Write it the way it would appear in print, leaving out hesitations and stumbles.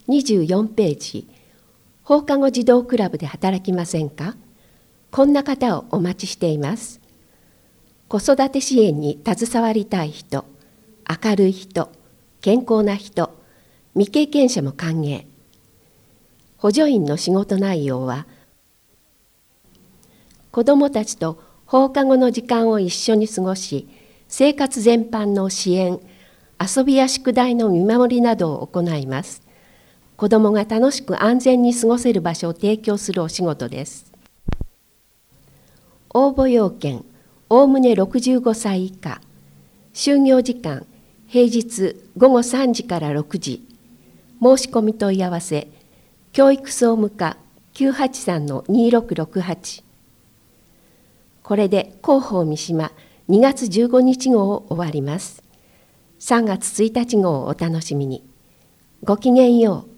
24ページ、放課後児童クラブで働きませんか？こんな方をお待ちしています。子育て支援に携わりたい人、明るい人、健康な人、未経験者も歓迎。補助員の仕事内容は、子どもたちと放課後の時間を一緒に過ごし、生活全般の支援、遊びや宿題の見守りなどを行います。子どもが楽しく安全に過ごせる場所を提供するお仕事です。応募要件、おおむね65歳以下。就業時間、平日午後3時から6時。申し込み問い合わせ、教育総務課 983-2668。これで広報三島2月15日号を終わります。3月1日号をお楽しみに。ごきげんよう。